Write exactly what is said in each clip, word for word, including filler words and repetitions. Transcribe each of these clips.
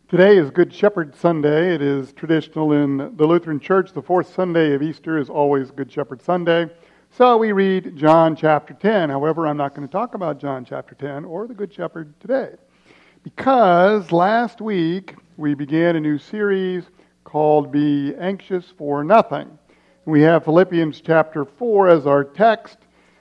Today is Good Shepherd Sunday. It is traditional in the Lutheran Church. The fourth Sunday of Easter is always Good Shepherd Sunday. So we read John chapter ten. However, I'm not going to talk about John chapter ten or the Good Shepherd today, because last week we began a new series called Be Anxious for Nothing. We have Philippians chapter four as our text.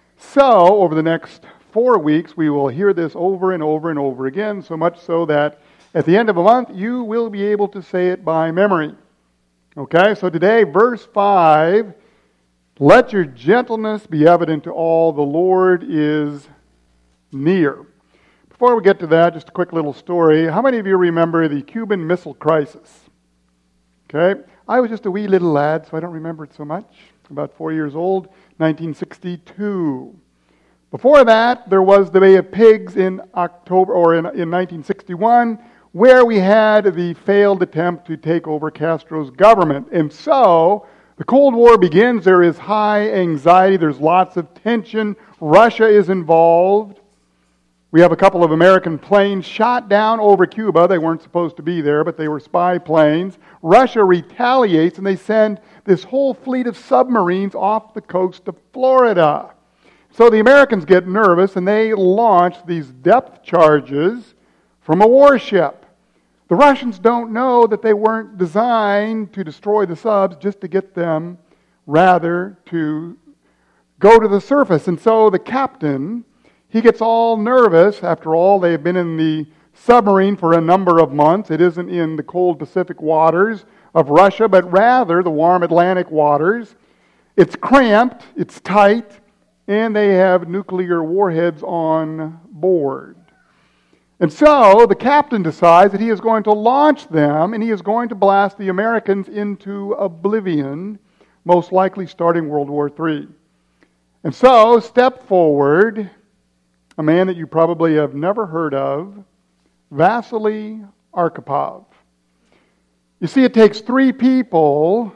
So over the next four weeks we will hear this over and over and over again, so much so that at the end of a month, you will be able to say it by memory. Okay, so today, verse five, let your gentleness be evident to all, the Lord is near. Before we get to that, just a quick little story. How many of you remember the Cuban Missile Crisis? Okay, I was just a wee little lad, so I don't remember it so much. About four years old, nineteen sixty-two. Before that, there was the Bay of Pigs in October, or in, in nineteen sixty-one, where we had the failed attempt to take over Castro's government. And so, the Cold War begins. There is high anxiety. There's lots of tension. Russia is involved. We have a couple of American planes shot down over Cuba. They weren't supposed to be there, but they were spy planes. Russia retaliates, and they send this whole fleet of submarines off the coast of Florida. So the Americans get nervous, and they launch these depth charges from a warship. The Russians don't know that they weren't designed to destroy the subs, just to get them, rather, to go to the surface. And so the captain, he gets all nervous. After all, they've been in the submarine for a number of months. It isn't in the cold Pacific waters of Russia, but rather the warm Atlantic waters. It's cramped, it's tight, and they have nuclear warheads on board. And so the captain decides that he is going to launch them, and he is going to blast the Americans into oblivion, most likely starting World War Three. And so, step forward, a man that you probably have never heard of, Vasily Arkhipov. You see, it takes three people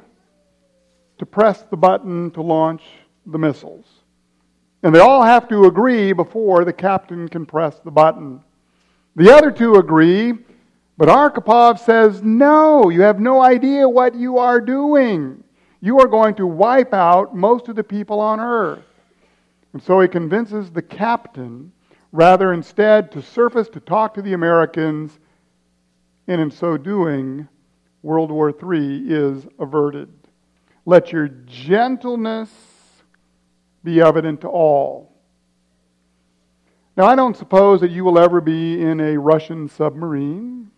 to press the button to launch the missiles. And they all have to agree before the captain can press the button. The other two agree, but Arkhipov says, no, you have no idea what you are doing. You are going to wipe out most of the people on Earth. And so he convinces the captain, rather instead to surface to talk to the Americans, and in so doing, World War Three is averted. Let your gentleness be evident to all. Now, I don't suppose that you will ever be in a Russian submarine.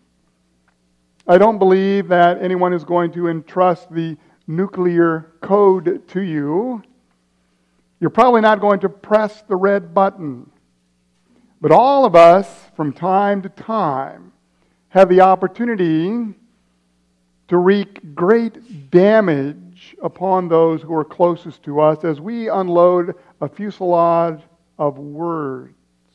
I don't believe that anyone is going to entrust the nuclear code to you. You're probably not going to press the red button. But all of us, from time to time, have the opportunity to wreak great damage upon those who are closest to us as we unload a fusillade of words.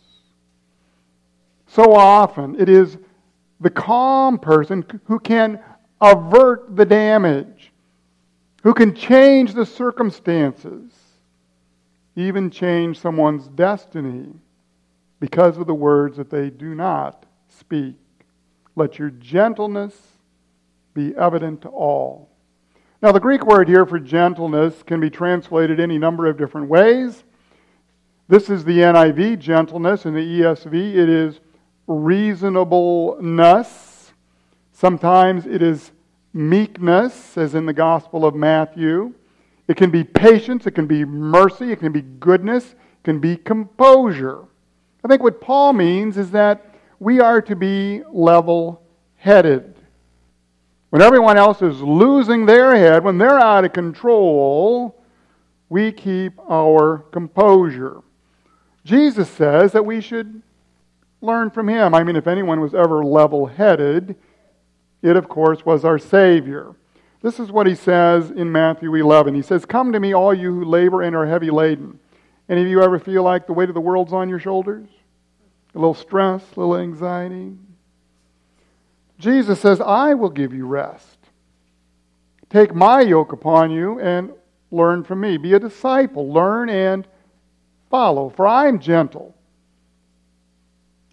So often, it is the calm person who can avert the damage, who can change the circumstances, even change someone's destiny because of the words that they do not speak. Let your gentleness be evident to all. Now, the Greek word here for gentleness can be translated any number of different ways. This is the N I V, gentleness. In the E S V, it is reasonableness. Sometimes it is meekness, as in the Gospel of Matthew. It can be patience, it can be mercy, it can be goodness, it can be composure. I think what Paul means is that we are to be level-headed. When everyone else is losing their head, when they're out of control, we keep our composure. Jesus says that we should learn from him. I mean, if anyone was ever level-headed, it, of course, was our Savior. This is what he says in Matthew eleven. He says, come to me, all you who labor and are heavy laden. Any of you ever feel like the weight of the world's on your shoulders? A little stress, a little anxiety? Jesus says, I will give you rest. Take my yoke upon you and learn from me. Be a disciple. Learn and follow. For I am gentle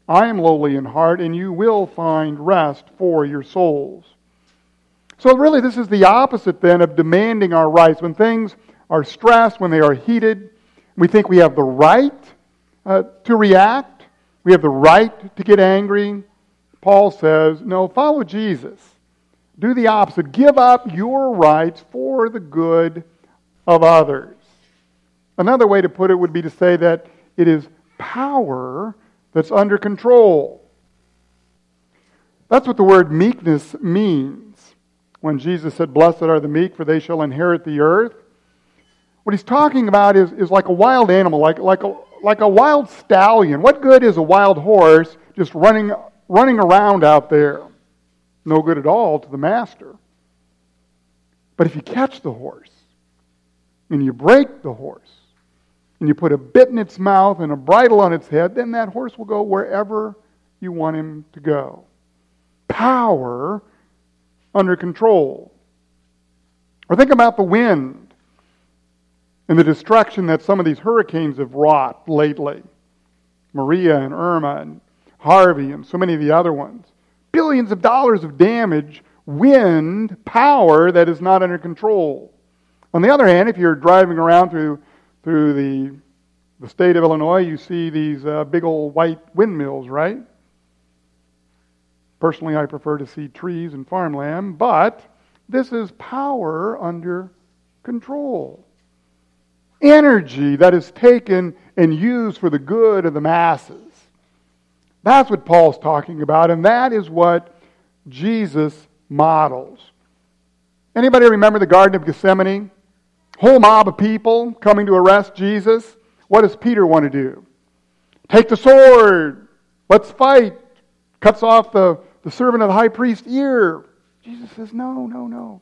I am lowly in heart, and you will find rest for your souls. So really, this is the opposite then of demanding our rights. When things are stressed, when they are heated, we think we have the right uh, to react. We have the right to get angry. Paul says, no, follow Jesus. Do the opposite. Give up your rights for the good of others. Another way to put it would be to say that it is power that's under control. That's what the word meekness means. When Jesus said, blessed are the meek, for they shall inherit the earth. What he's talking about is, is like a wild animal, like, like, a, like a wild stallion. What good is a wild horse just running, running around out there? No good at all to the master. But if you catch the horse, and you break the horse, and you put a bit in its mouth and a bridle on its head, then that horse will go wherever you want him to go. Power under control. Or think about the wind and the destruction that some of these hurricanes have wrought lately. Maria and Irma and Harvey and so many of the other ones. Billions of dollars of damage, wind, power that is not under control. On the other hand, if you're driving around through through the, the state of Illinois, you see these uh, big old white windmills, right? Personally, I prefer to see trees and farmland, but this is power under control. Energy that is taken and used for the good of the masses. That's what Paul's talking about, and that is what Jesus models. Anybody remember the Garden of Gethsemane? Whole mob of people coming to arrest Jesus. What does Peter want to do? Take the sword. Let's fight. Cuts off the, the servant of the high priest's ear. Jesus says, no, no, no.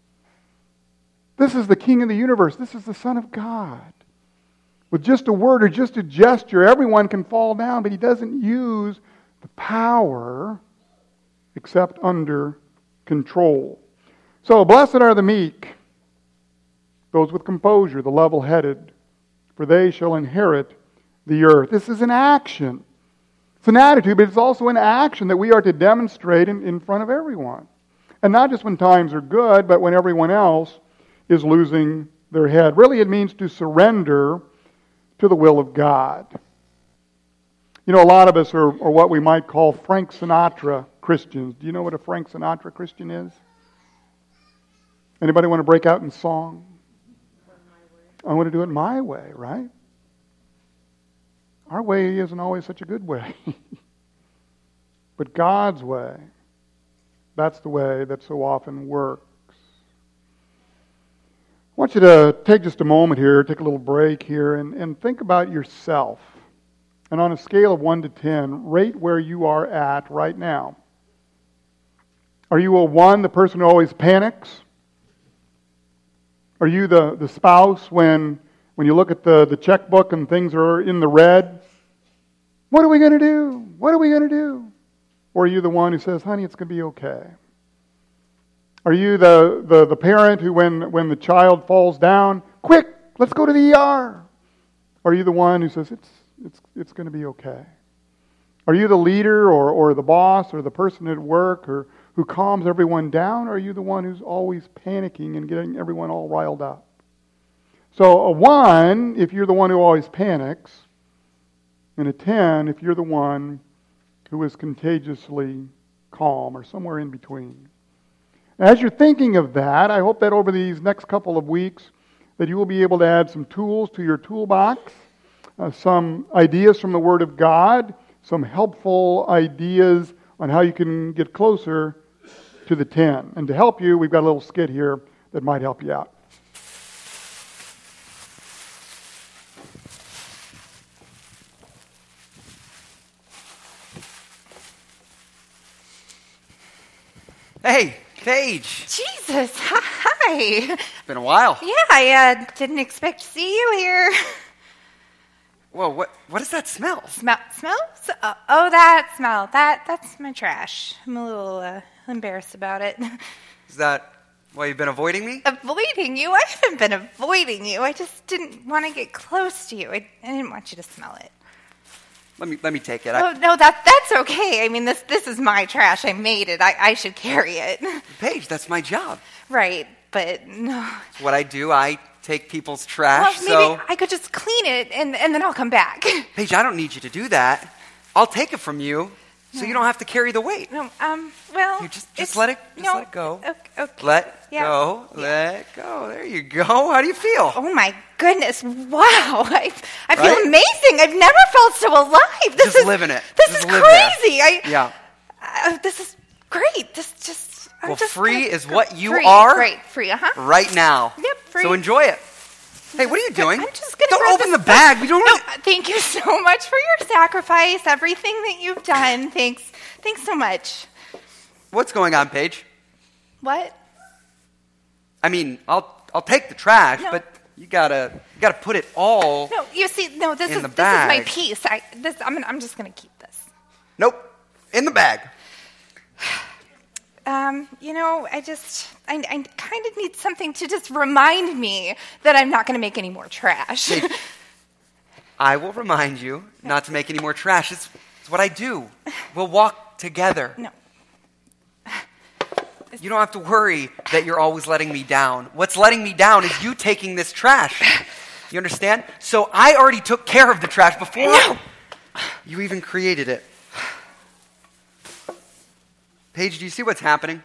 This is the King of the universe. This is the Son of God. With just a word or just a gesture, everyone can fall down, but he doesn't use the power except under control. So, blessed are the meek, those with composure, the level-headed, for they shall inherit the earth. This is an action. It's an attitude, but it's also an action that we are to demonstrate in, in front of everyone. And not just when times are good, but when everyone else is losing their head. Really, it means to surrender to the will of God. You know, a lot of us are, are what we might call Frank Sinatra Christians. Do you know what a Frank Sinatra Christian is? Anybody want to break out in song? I want to do it my way, right? Our way isn't always such a good way. But God's way, that's the way that so often works. I want you to take just a moment here, take a little break here, and, and think about yourself. And on a scale of one to ten, rate where you are at right now. Are you a one, the person who always panics? Are you the, the spouse when, when you look at the, the checkbook and things are in the red? What are we going to do? What are we going to do? Or are you the one who says, honey, it's going to be okay? Are you the, the, the parent who, when, when the child falls down, quick, let's go to the E R? Are you the one who says, it's, it's, it's going to be okay? Are you the leader or, or the boss or the person at work or who calms everyone down, or are you the one who's always panicking and getting everyone all riled up? So a one, if you're the one who always panics, and a ten, if you're the one who is contagiously calm, or somewhere in between. As you're thinking of that, I hope that over these next couple of weeks that you will be able to add some tools to your toolbox, uh, some ideas from the Word of God, some helpful ideas on how you can get closer to the ten. And to help you, we've got a little skit here that might help you out. Hey, Paige. Jesus, hi. It's been a while. Yeah, I uh, didn't expect to see you here. Whoa, what what does that smell? Smell? Smells? Uh, oh, that smell. That That's my trash. I'm a little uh, embarrassed about it. Is that why you've been avoiding me? Avoiding you? I haven't been avoiding you. I just didn't want to get close to you. I, I didn't want you to smell it. Let me let me take it. I, Oh, no, that, that's okay. I mean, this this is my trash. I made it. I, I should carry it. Paige, that's my job. Right, but no. It's what I do. I take people's trash. Well, maybe so, I could just clean it, and, and then I'll come back. Paige, I don't need you to do that. I'll take it from you, so you don't have to carry the weight. No, um, well... You just it's- just let it just no, let it go. Okay, okay. Let Yeah. go. Yeah. Let go. There you go. How do you feel? Oh, my goodness. Wow. I, I feel Right? amazing. I've never felt so alive. This Just is, living it. This Just is live there. crazy. I, Yeah. uh, this is great. This just... I'm Well, just free gonna is go- what you free. are. Right, free, uh-huh. Right now. Yep, free. So enjoy it. Hey, what are you doing? I'm just gonna Don't grab open this the bag. We don't. No, really- thank you so much for your sacrifice, everything that you've done. Thanks. Thanks so much. What's going on, Paige? What? I mean, I'll I'll take the trash, No. but you gotta you gotta put it all. No, you see, no, this In is the this is my bag. piece. I this I'm I'm just gonna keep this. Nope, in the bag. Um, you know, I just I, I kind of need something to just remind me that I'm not gonna make any more trash. Paige, I will remind you not to make any more trash. It's, it's what I do. We'll walk together. No. You don't have to worry that you're always letting me down. What's letting me down is you taking this trash. You understand? So I already took care of the trash before No. you even created it. Paige, do you see what's happening?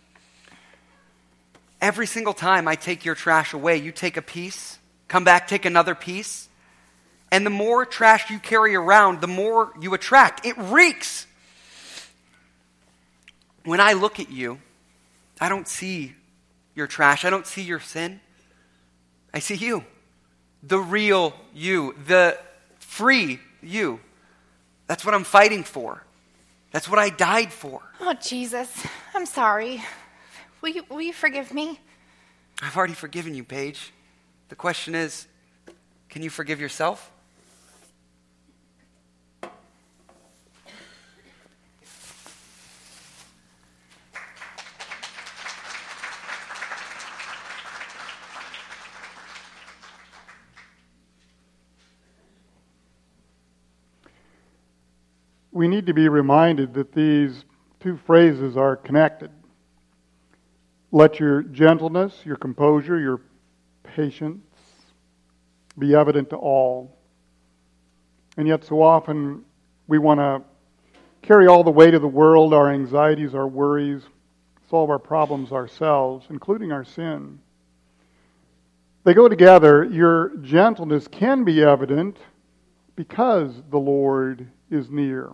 Every single time I take your trash away, you take a piece, come back, take another piece, and the more trash you carry around, the more you attract. It reeks. When I look at you, I don't see your trash. I don't see your sin. I see you. The real you. The free you. That's what I'm fighting for. That's what I died for. Oh Jesus, I'm sorry. Will you will you forgive me? I've already forgiven you, Paige. The question is, can you forgive yourself? We need to be reminded that these two phrases are connected. Let your gentleness, your composure, your patience be evident to all. And yet so often we want to carry all the weight of the world, our anxieties, our worries, solve our problems ourselves, including our sin. They go together. Your gentleness can be evident because the Lord is near.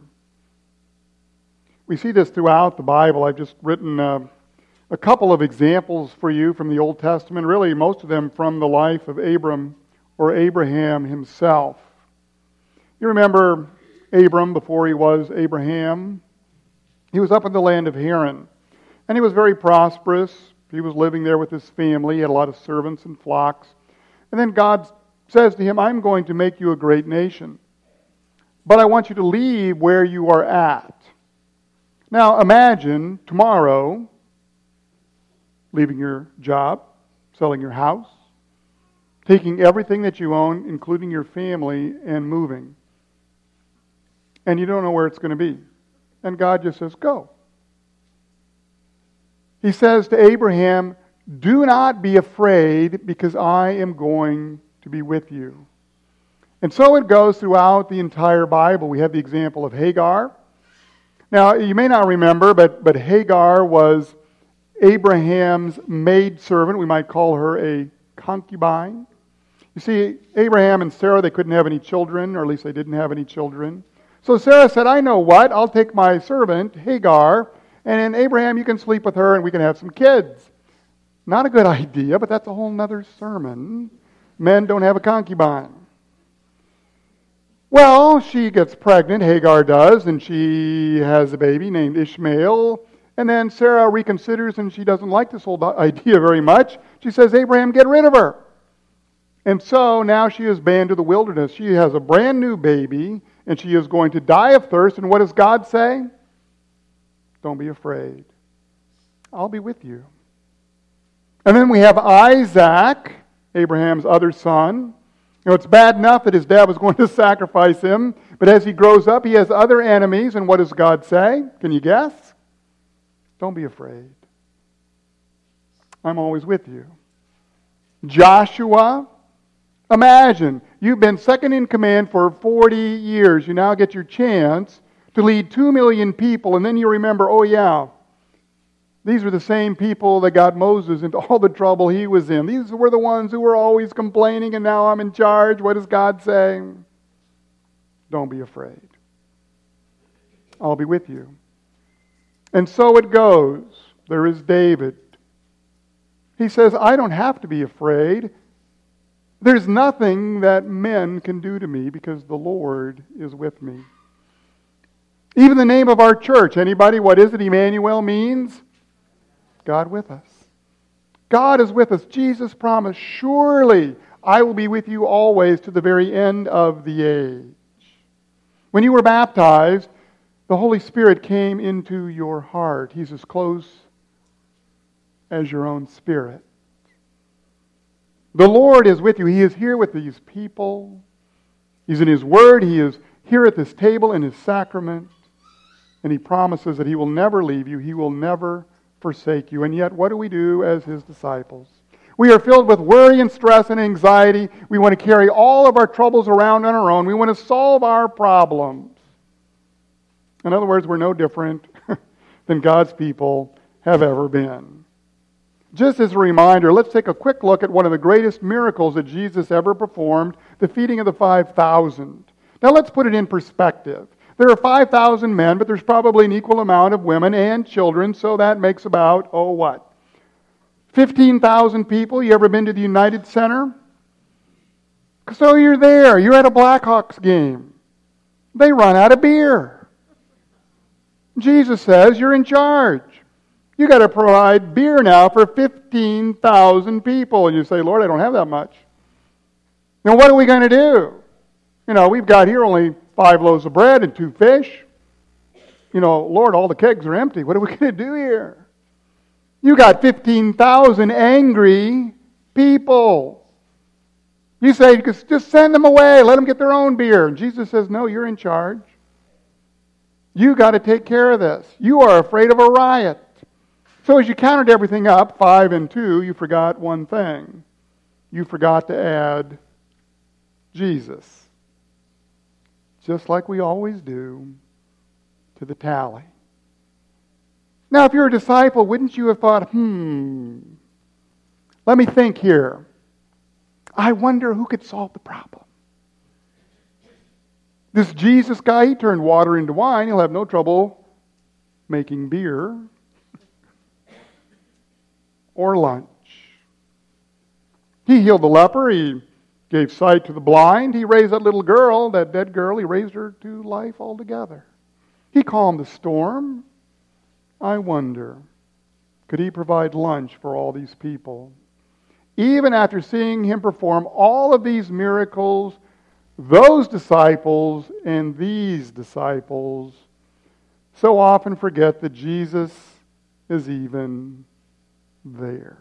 We see this throughout the Bible. I've just written uh, a couple of examples for you from the Old Testament, really most of them from the life of Abram or Abraham himself. You remember Abram before he was Abraham? He was up in the land of Haran, and he was very prosperous. He was living there with his family. He had a lot of servants and flocks. And then God says to him, I'm going to make you a great nation, but I want you to leave where you are at. Now imagine tomorrow leaving your job, selling your house, taking everything that you own, including your family, and moving. And you don't know where it's going to be. And God just says, go. He says to Abraham, do not be afraid because I am going to be with you. And so it goes throughout the entire Bible. We have the example of Hagar. Now, you may not remember, but, but Hagar was Abraham's maidservant. We might call her a concubine. You see, Abraham and Sarah, they couldn't have any children, or at least they didn't have any children. So Sarah said, I know what, I'll take my servant, Hagar, and then Abraham, you can sleep with her and we can have some kids. Not a good idea, but that's a whole other sermon. Men don't have a concubine. Well, she gets pregnant, Hagar does, and she has a baby named Ishmael. And then Sarah reconsiders, and she doesn't like this whole idea very much. She says, Abraham, get rid of her. And so now she is banned to the wilderness. She has a brand new baby, and she is going to die of thirst. And what does God say? Don't be afraid. I'll be with you. And then we have Isaac, Abraham's other son. You know, it's bad enough that his dad was going to sacrifice him, But as he grows up, he has other enemies, and what does God say? Can you guess? Don't be afraid. I'm always with you. Joshua, imagine, you've been second in command for forty years. You now get your chance to lead two million people, and then you remember, oh yeah, these were the same people that got Moses into all the trouble he was in. These were the ones who were always complaining, and now I'm in charge. What does God say? Don't be afraid. I'll be with you. And so it goes. There is David. He says, I don't have to be afraid. There's nothing that men can do to me because the Lord is with me. Even the name of our church, anybody, what is it? Emmanuel means God with us. God is with us. Jesus promised, surely I will be with you always to the very end of the age. When you were baptized, the Holy Spirit came into your heart. He's as close as your own spirit. The Lord is with you. He is here with these people. He's in His Word. He is here at this table in His sacrament. And He promises that He will never leave you. He will never forsake you. And yet, what do we do as His disciples? We are filled with worry and stress and anxiety. We want to carry all of our troubles around on our own. We want to solve our problems. In other words, we're no different than God's people have ever been. Just as a reminder, let's take a quick look at one of the greatest miracles that Jesus ever performed, the feeding of the five thousand. Now let's put it in perspective. There are five thousand men, but there's probably an equal amount of women and children, so that makes about, oh what? fifteen thousand people. You ever been to the United Center? So you're there. You're at a Blackhawks game. They run out of beer. Jesus says you're in charge. You got to provide beer now for fifteen thousand people. And you say, Lord, I don't have that much. Now what are we going to do? You know, we've got here only five loaves of bread and two fish. You know, Lord, all the kegs are empty. What are we going to do here? You got fifteen thousand angry people. You say, just send them away. Let them get their own beer. And Jesus says, no, you're in charge. You got to take care of this. You are afraid of a riot. So as you counted everything up, five and two, you forgot one thing. You forgot to add Jesus. Just like we always do to the tally. Now, if you're a disciple, wouldn't you have thought, hmm, let me think here. I wonder who could solve the problem. This Jesus guy, he turned water into wine. He'll have no trouble making beer or lunch. He healed the leper. He gave sight to the blind. He raised that little girl, that dead girl. He raised her to life altogether. He calmed the storm. I wonder, could he provide lunch for all these people? Even after seeing him perform all of these miracles, those disciples and these disciples so often forget that Jesus is even there.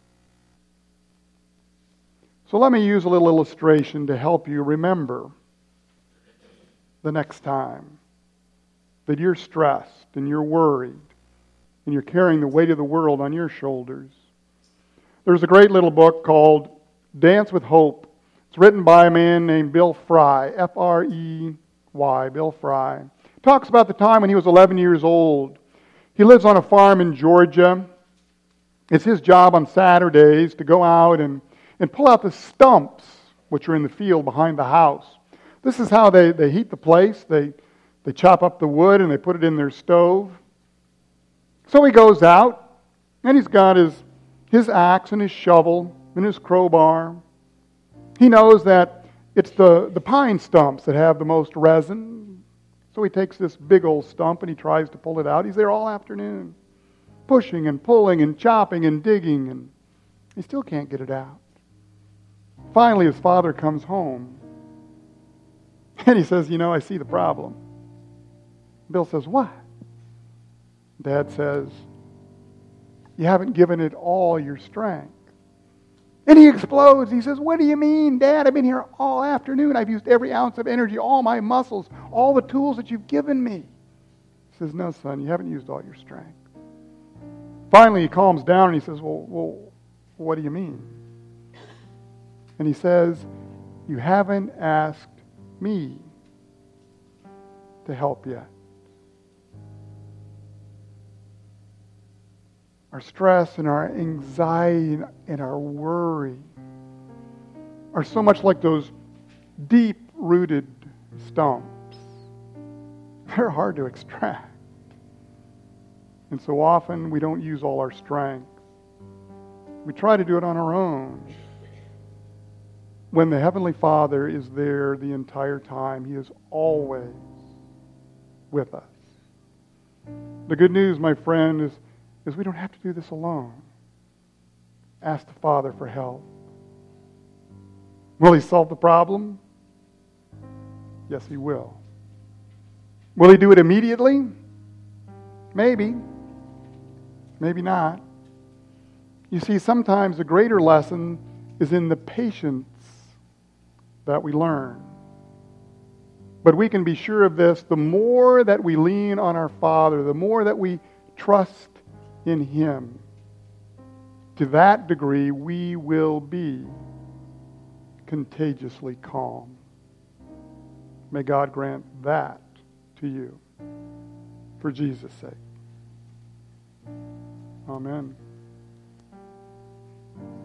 So let me use a little illustration to help you remember the next time that you're stressed and you're worried and you're carrying the weight of the world on your shoulders. There's a great little book called Dance with Hope. It's written by a man named Bill Fry, F R E Y, Bill Fry. He talks about the time when he was eleven years old. He lives on a farm in Georgia. It's his job on Saturdays to go out and, and pull out the stumps, which are in the field behind the house. This is how they, they heat the place. They, they chop up the wood and they put it in their stove. So he goes out, and he's got his, his axe and his shovel and his crowbar. He knows that it's the, the pine stumps that have the most resin. So he takes this big old stump and he tries to pull it out. He's there all afternoon, pushing and pulling and chopping and digging, and he still can't get it out. Finally, his father comes home, and he says, you know, I see the problem. Bill says, what? Dad says, you haven't given it all your strength. And he explodes. He says, what do you mean, Dad? I've been here all afternoon. I've used every ounce of energy, all my muscles, all the tools that you've given me. He says, no, son, you haven't used all your strength. Finally, he calms down and he says, well, well, what do you mean? And he says, you haven't asked me to help yet. Our stress and our anxiety and our worry are so much like those deep-rooted stumps. They're hard to extract. And so often we don't use all our strength. We try to do it on our own. When the Heavenly Father is there the entire time, He is always with us. The good news, my friend, is is we don't have to do this alone. Ask the Father for help. Will He solve the problem? Yes, He will. Will He do it immediately? Maybe. Maybe not. You see, sometimes the greater lesson is in the patience that we learn. But we can be sure of this, the more that we lean on our Father, the more that we trust in Him, to that degree we will be contagiously calm. May God grant that to you for Jesus' sake. Amen.